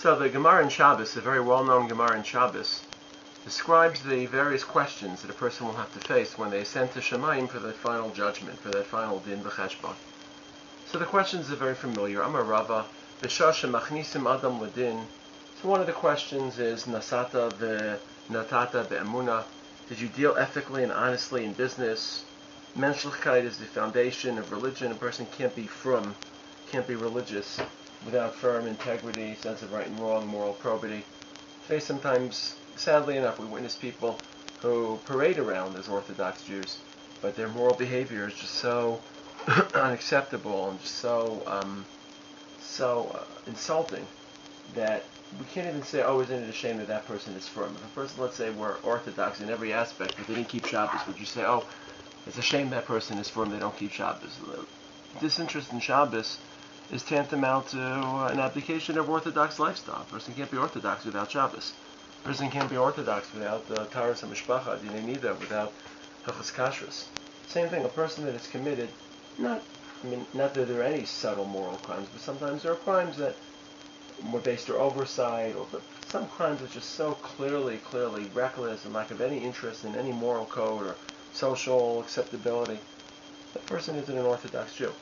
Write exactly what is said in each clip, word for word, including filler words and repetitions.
So the Gemara in Shabbos, a very well-known Gemara in Shabbos, describes the various questions that a person will have to face when they ascend to Shemayim for that final judgment, for that final din v'cheshbon. So the questions are very familiar. Amar Rava, v'shasha machnisim adam ledin. So one of the questions is nasata v'natata be'emuna. Did you deal ethically and honestly in business? Menschlichkeit is the foundation of religion. A person can't be frum, can't be religious without firm integrity, sense of right and wrong, moral probity. Today sometimes, sadly enough, we witness people who parade around as Orthodox Jews, but their moral behavior is just so unacceptable and just so um, so uh, insulting that we can't even say, oh, isn't it a shame that that person is firm? If a person, let's say, were Orthodox in every aspect, but they didn't keep Shabbos, would you say, oh, it's a shame that person is firm, they don't keep Shabbos? Disinterest in Shabbos is tantamount to an abdication of Orthodox lifestyle. A person can't be Orthodox without Shabbos. A person can't be Orthodox without the Taras HaMishpacha, Dinei Nida, without Hilchos Kashrus. Same thing, a person that is committed, not, I mean, not that there are any subtle moral crimes, but sometimes there are crimes that were based on oversight, or but some crimes are just so clearly, clearly reckless and lack of any interest in any moral code or social acceptability. That person isn't an Orthodox Jew.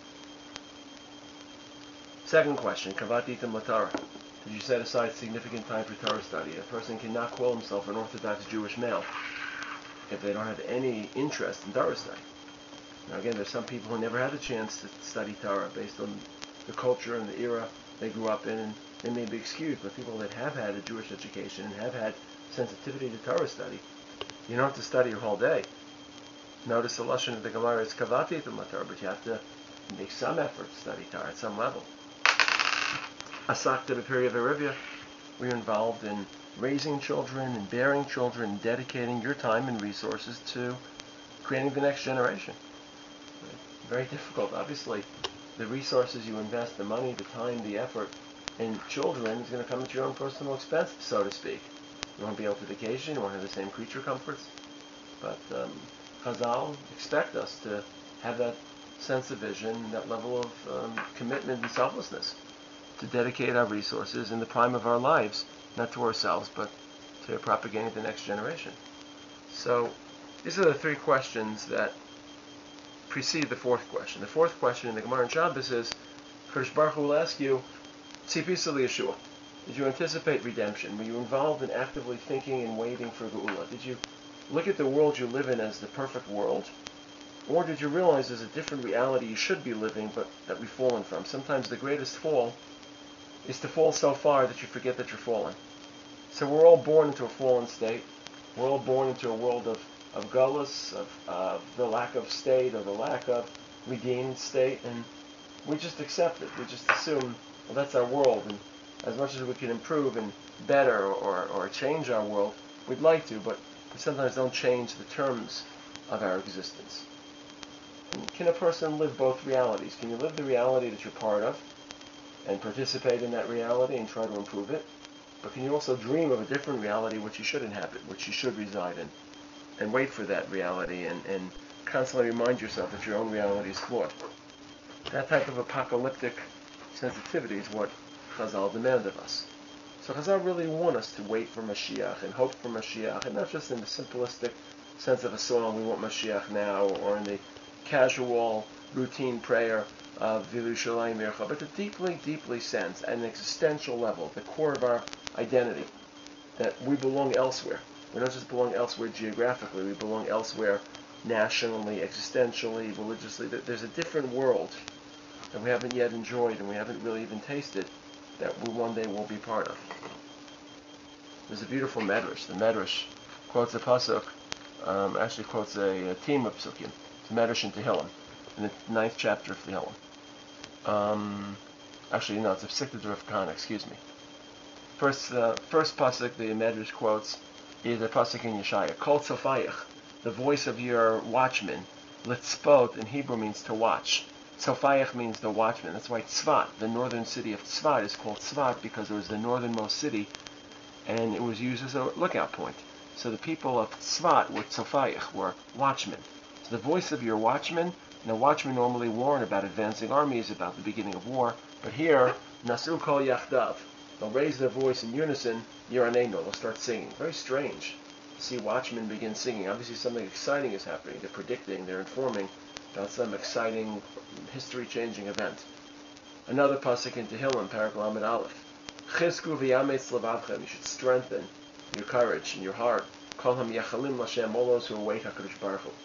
Second question, Kavati Itam Latara. Did you set aside significant time for Torah study? A person cannot call himself an Orthodox Jewish male if they don't have any interest in Torah study. Now again, there's some people who never had the chance to study Torah based on the culture and the era they grew up in, and they may be excused, but people that have had a Jewish education and have had sensitivity to Torah study, you don't have to study your whole day. Notice the lashon of the Gemara is Kavati Itam Latara, but you have to make some effort to study Torah at some level. Asakta b'Peri V'Rivya, we're involved in raising children and bearing children and dedicating your time and resources to creating the next generation. Very difficult. Obviously, the resources you invest, the money, the time, the effort in children is going to come at your own personal expense, so to speak. You won't be able to vacation, you won't have the same creature comforts. But um, Chazal expect us to have that sense of vision, that level of um, commitment and selflessness, to dedicate our resources in the prime of our lives, not to ourselves, but to propagating the next generation. So, these are the three questions that precede the fourth question. The fourth question in the Gemara in Shabbos is, Kadosh Baruch Hu will ask you, Tzipisa Yeshua, did you anticipate redemption? Were you involved in actively thinking and waiting for Geula? Did you look at the world you live in as the perfect world? Or did you realize there's a different reality you should be living, but that we've fallen from? Sometimes the greatest fall is to fall so far that you forget that you're fallen. So we're all born into a fallen state. We're all born into a world of, of gullus, of uh, the lack of state, or the lack of redeemed state, and we just accept it. We just assume, well, that's our world, and as much as we can improve and better or, or change our world, we'd like to, but we sometimes don't change the terms of our existence. And can a person live both realities? Can you live the reality that you're part of and participate in that reality and try to improve it? But can you also dream of a different reality which you should inhabit, which you should reside in, and wait for that reality and, and constantly remind yourself that your own reality is flawed? That type of apocalyptic sensitivity is what Chazal demand of us. So Chazal really want us to wait for Mashiach and hope for Mashiach, and not just in the simplistic sense of a song, we want Mashiach now, or in the casual, routine prayer of V'Yerushalayim Ircha, but the deeply, deeply sense at an existential level, the core of our identity, that we belong elsewhere. We don't just belong elsewhere geographically, we belong elsewhere nationally, existentially, religiously. There's a different world that we haven't yet enjoyed and we haven't really even tasted that we one day will be part of. There's a beautiful medrash. The medrash quotes a pasuk, um, actually quotes a, a team of psukim. It's a medrash in Tehillim, in the ninth chapter of Tehillim. Um, actually, no, it's a Psikta de Rav Kahana, excuse me. First, uh, first pasuk the medrash quotes is a pasuk in Yeshaya, Kol Tzofayach, the voice of your watchman. Litzpot in Hebrew means to watch. Tzofayach means the watchman. That's why Tzvat, the northern city of Tzvat, is called Tzvat, because it was the northernmost city, and it was used as a lookout point. So the people of Tzvat were Tzofayach, were watchmen. So the voice of your watchman. Now, watchmen normally warn about advancing armies, about the beginning of war, but here, Nasu Kol Yachdav, They'll raise their voice in unison, Yiranenu, they'll start singing. Very strange to see watchmen begin singing. Obviously something exciting is happening. They're predicting, they're informing about some exciting, history-changing event. Another pasuk in Tehillim, Parak Lamed Aleph. Chizku v'yametz levavchem, you should strengthen your courage and your heart. Kol ha'miyachalim l'Hashem, all those who await HaKadosh Baruch Hu.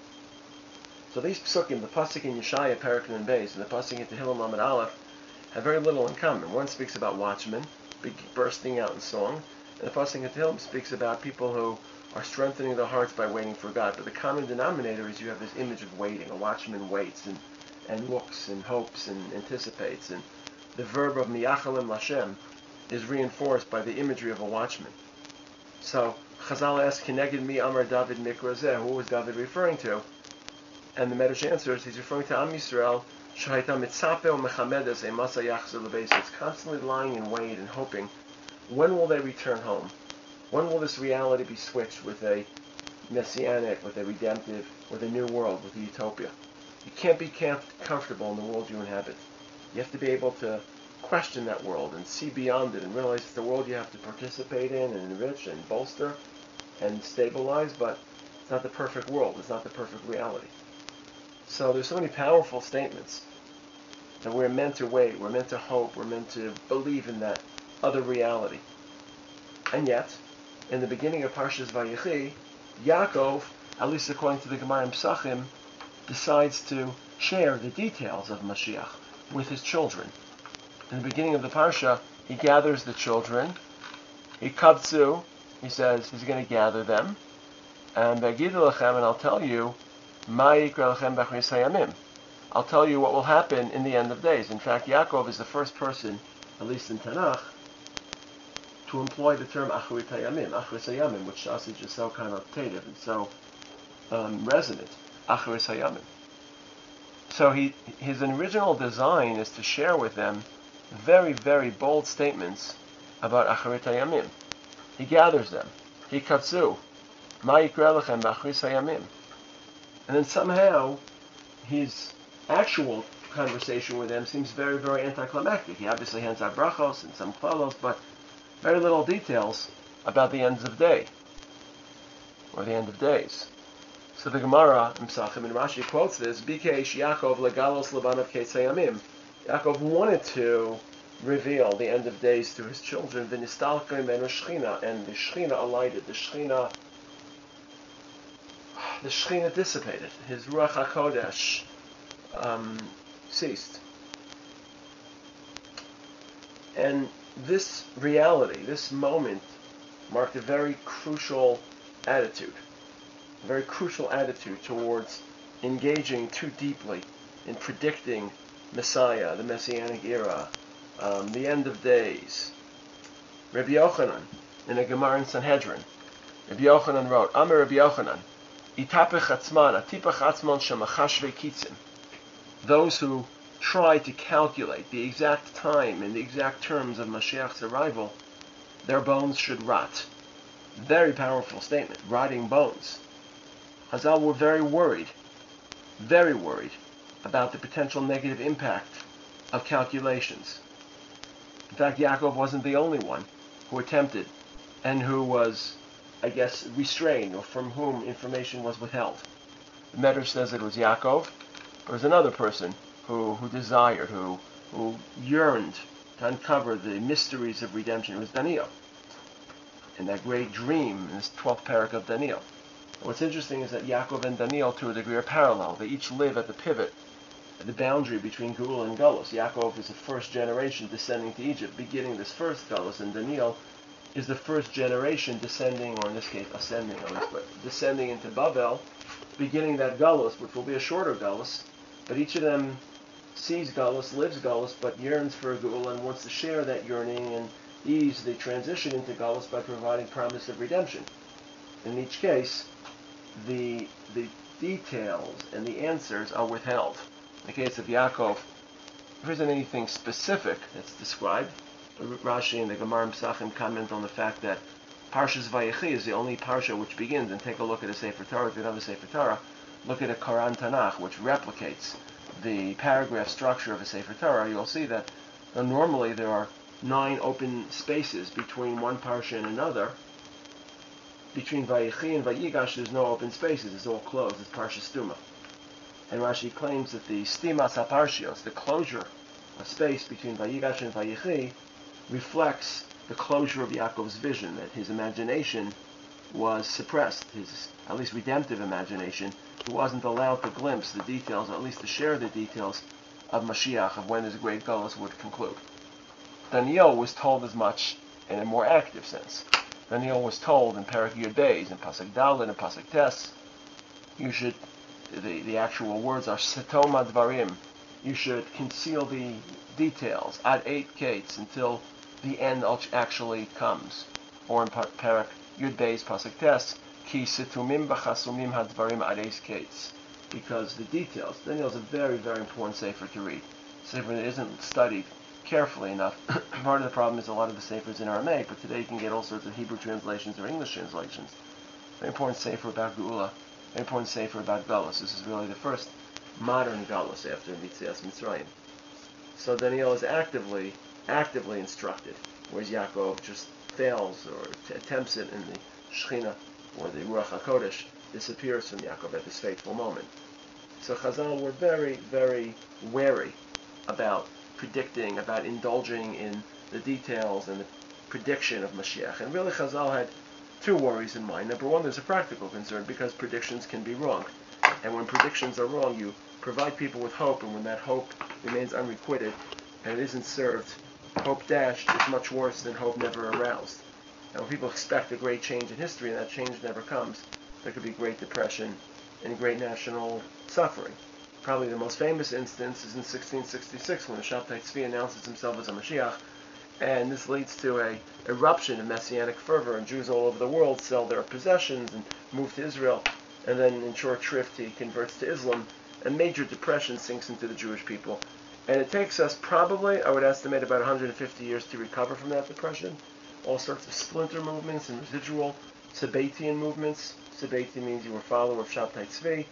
So these psukim, the pasuk in Yeshaya, Parak Nun Beis, and the pasuk in Tehillim Lamed Aleph, have very little in common. One speaks about watchmen bursting out in song, and the pasuk in Tehillim speaks about people who are strengthening their hearts by waiting for God. But the common denominator is you have this image of waiting. A watchman waits and, and looks and hopes and anticipates. And the verb of miyachalim l'Hashem is reinforced by the imagery of a watchman. So Chazal asks, Kineged mi amar David mikra zeh, who was David referring to? And the Medrash answers, he's referring to Am Yisrael, shahayta mitzapeh u'mechamedes emasa yachzor lebeis. It's constantly lying in wait and hoping, when will they return home? When will this reality be switched with a messianic, with a redemptive, with a new world, with a utopia? You can't be comfortable in the world you inhabit. You have to be able to question that world and see beyond it and realize it's the world you have to participate in and enrich and bolster and stabilize, but it's not the perfect world. It's not the perfect reality. So there's so many powerful statements that we're meant to wait, we're meant to hope, we're meant to believe in that other reality. And yet, in the beginning of Parshas Vayechi, Yaakov, at least according to the Gemara in Psachim, decides to share the details of Mashiach with his children. In the beginning of the Parsha, he gathers the children. He kabtzu, he says he's going to gather them. And Begid lechem, and I'll tell you, Ma yikra lechem b'achris hayamim. I'll tell you what will happen in the end of days. In fact, Yaakov is the first person, at least in Tanakh, to employ the term Achrit Hayamim, Achris Hayamim, which sausage is so connotative and so um, resonant, Achris Hayamim. So he, his original design is to share with them very, very bold statements about Achrit Hayamim. He gathers them. He katsu, Ma yikra lechem b'achris hayamim. And then somehow his actual conversation with them seems very, very anticlimactic. He obviously hands out brachos and some klalos, but very little details about the ends of day, or the end of days. So the Gemara in Psachim and Rashi quotes this, Bikesh Yaakov legalos lebanav ketz hayamim. Yaakov wanted to reveal the end of days to his children, v'nistalka imenu shchina, and the shchina alighted, the shchina, the shchina dissipated, his ruach hakodesh um, ceased. And this reality, this moment, marked a very crucial attitude, a very crucial attitude towards engaging too deeply in predicting Messiah, the Messianic era, um, the end of days. Rabbi Yochanan, in a Gemara in Sanhedrin, Rabbi Yochanan wrote, Amar Rabbi Yochanan, Itapech atzman, atipach atzman shemachashve kitzim. Those who try to calculate the exact time and the exact terms of Mashiach's arrival, their bones should rot. Very powerful statement, rotting bones. Chazal were very worried, very worried about the potential negative impact of calculations. In fact, Yaakov wasn't the only one who attempted and who was, I guess, restrained, or from whom information was withheld. The Medrash says it was Yaakov. There was another person who, who desired, who, who yearned to uncover the mysteries of redemption. It was Daniel, in that great dream in this twelfth parak of Daniel. And what's interesting is that Yaakov and Daniel, to a degree, are parallel. They each live at the pivot, at the boundary between Geula and Galus. Yaakov is the first generation descending to Egypt, beginning this first Galus, and Daniel is the first generation descending, or in this case, ascending, at least, but descending into Babel, beginning that Galus, which will be a shorter Galus, but each of them sees Galus, lives Galus, but yearns for a Geula and wants to share that yearning and ease the transition into Galus by providing promise of redemption. In each case, the the details and the answers are withheld. In the case of Yaakov, there isn't anything specific that's described. Rashi and the Gemara and Psachim comment on the fact that Parshas Vayechi is the only parsha which begins, and take a look at a Sefer Torah. If you don't have a Sefer Torah, look at a Koran Tanakh, which replicates the paragraph structure of a Sefer Torah. You'll see that uh, normally there are nine open spaces between one parsha and another. Between Vayechi and Vayigash, there's no open spaces. It's all closed. It's parsha stuma. And Rashi claims that the stimas haparshios, the closure of space between Vayigash and Vayechi, reflects the closure of Yaakov's vision, that his imagination was suppressed, his at least redemptive imagination. He wasn't allowed to glimpse the details, or at least to share the details of Mashiach, of when his great Golus would conclude. Daniel was told as much in a more active sense. Daniel was told in Perek Yud Beis, in Pasuk Dalet, and Pasuk Tes, you should, the, the actual words are Setom Advarim, you should conceal the details at eight gates until the end actually comes. Or in Perek Yud Beis, Pasuk Tes, Ki Situmim B'chasumim Hadvarim ad eight gates. Because the details, Daniel is a very, very important sefer to read. Sefer that isn't studied carefully enough. Part of the problem is a lot of the sefers in Aramaic, but today you can get all sorts of Hebrew translations or English translations. Very important sefer about Geula, very important sefer about Galus. This is really the first modern Galus after Mitzias Mitzrayim. So Daniel is actively, actively instructed, whereas Yaakov just fails or t- attempts it in the Shechina or the Ruach HaKodesh disappears from Yaakov at this fateful moment. So Chazal were very, very wary about predicting, about indulging in the details and the prediction of Mashiach. And really Chazal had two worries in mind. Number one, there's a practical concern because predictions can be wrong. And when predictions are wrong, you provide people with hope, and when that hope remains unrequited and it isn't served, hope dashed is much worse than hope never aroused. And when people expect a great change in history and that change never comes, there could be great depression and great national suffering. Probably the most famous instance is in sixteen sixty-six when the Shabtai Tzvi announces himself as a Mashiach, and this leads to a eruption of messianic fervor, and Jews all over the world sell their possessions and move to Israel, and then in short shrift he converts to Islam, and major depression sinks into the Jewish people. And it takes us probably, I would estimate, about one hundred fifty years to recover from that depression. All sorts of splinter movements and residual Sabbatian movements. Sabbati means you were a follower of Shabtai Tzvi.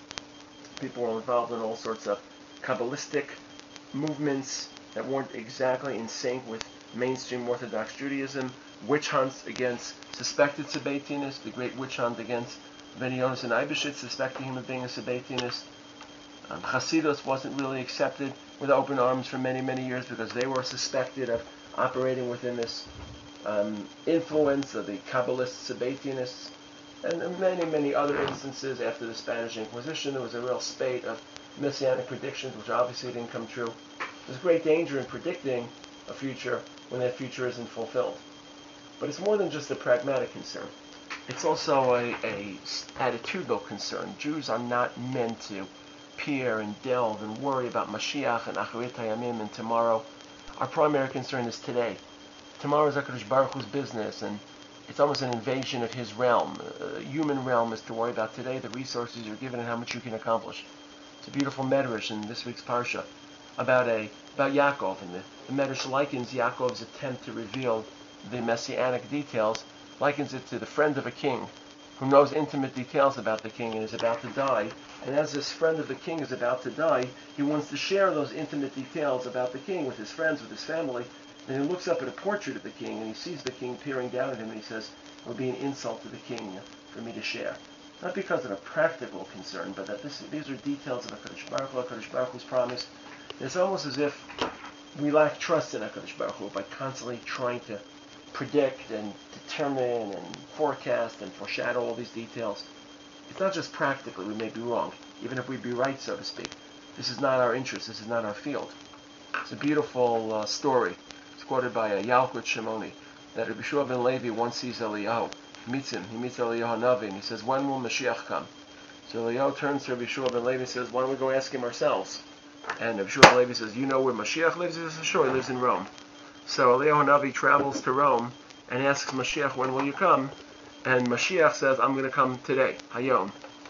People were involved in all sorts of Kabbalistic movements that weren't exactly in sync with mainstream Orthodox Judaism. Witch hunts against suspected Sabbatianists. The great witch hunt against Ben Yonas and Eibeshitz, suspecting him of being a Sabbatianist. Um, Hasidus wasn't really accepted with open arms for many, many years because they were suspected of operating within this um, influence of the Kabbalist Sabbatianists. And in many, many other instances after the Spanish Inquisition, there was a real spate of messianic predictions, which obviously didn't come true. There's great danger in predicting a future when that future isn't fulfilled. But it's more than just a pragmatic concern. It's also a, a attitudinal concern. Jews are not meant to peer and delve and worry about Mashiach and Acharit Hayamim and tomorrow. Our primary concern is today. Tomorrow is HaKadosh Baruch Hu's business, and it's almost an invasion of his realm. A human realm is to worry about today, the resources you're given, and how much you can accomplish. It's a beautiful medrash in this week's parsha about a about Yaakov, and the, the medrash likens Yaakov's attempt to reveal the messianic details, likens it to the friend of a king who knows intimate details about the king and is about to die. And as this friend of the king is about to die, he wants to share those intimate details about the king with his friends, with his family. And he looks up at a portrait of the king, and he sees the king peering down at him, and he says, it would be an insult to the king for me to share. Not because of a practical concern, but that this, these are details of HaKadosh Baruch Hu, HaKadosh Baruch Hu's promise. It's almost as if we lack trust in HaKadosh Baruch Hu by constantly trying to predict and determine and forecast and foreshadow all these details. It's not just practically we may be wrong, even if we be right, so to speak. This is not our interest. This is not our field. It's a beautiful uh, story. It's quoted by uh, Yalkut Shimoni, that Rabbi Shua ben Levi once sees Eliyahu. He meets him. He meets Eliyahu Navi, and he says, when will Mashiach come? So Eliyahu turns to Rabbi Shua ben Levi and says, why don't we go ask him ourselves? And Rabbi Shua ben Levi says, you know where Mashiach lives? He says, sure, he lives in Rome. So Eliyahu Navi travels to Rome and asks Mashiach, when will you come? And Mashiach says, I'm going to come today, Hayom.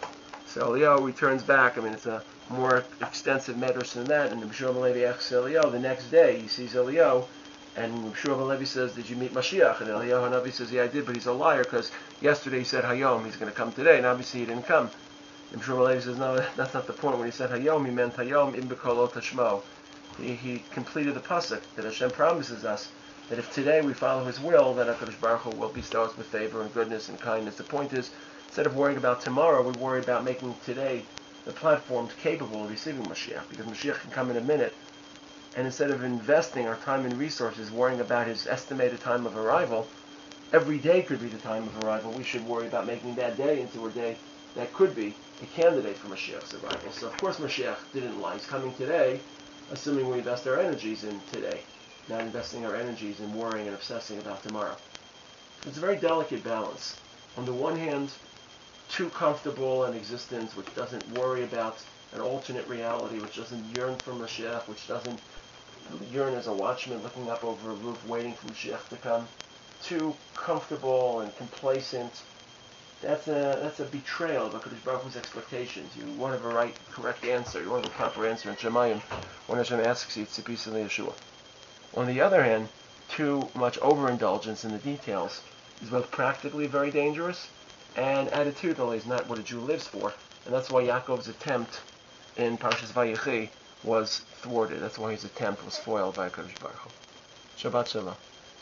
So Eliyahu returns back. I mean, it's a more extensive medrash than that. And Rabbi Shua ben Levi asks Eliyahu, the next day he sees Eliyahu, and Rabbi Shua ben Levi says, did you meet Mashiach? And Eliyahu Navi says, yeah, I did, but he's a liar, because yesterday he said Hayom, he's going to come today, and obviously he didn't come. And Rabbi Shua ben Levi says, no, that's not the point. When he said Hayom, he meant Hayom im b'kolo tashmo. He, he completed the pasuk that Hashem promises us that if today we follow His will, then HaKadosh Baruch Hu will bestow us with favor and goodness and kindness. The point is, instead of worrying about tomorrow, we worry about making today the platform capable of receiving Mashiach, because Mashiach can come in a minute. And instead of investing our time and resources worrying about His estimated time of arrival, every day could be the time of arrival. We should worry about making that day into a day that could be a candidate for Mashiach's arrival. So of course Mashiach didn't lie. He's coming today, assuming we invest our energies in today, not investing our energies in worrying and obsessing about tomorrow. It's a very delicate balance. On the one hand, too comfortable an existence which doesn't worry about an alternate reality, which doesn't yearn for Mashiach, which doesn't yearn as a watchman looking up over a roof waiting for Mashiach to come. Too comfortable and complacent. That's a that's a betrayal of HaKadosh Baruch Hu's expectations. You want to have a right, correct answer. You want to have a proper answer in Shemayim when Hashem asks you, it's a piece of the Yeshua. On the other hand, too much overindulgence in the details is both practically very dangerous and attitudinally is not what a Jew lives for. And that's why Yaakov's attempt in Parshas Vayechi was thwarted. That's why his attempt was foiled by HaKadosh Baruch Hu. Shabbat Shalom.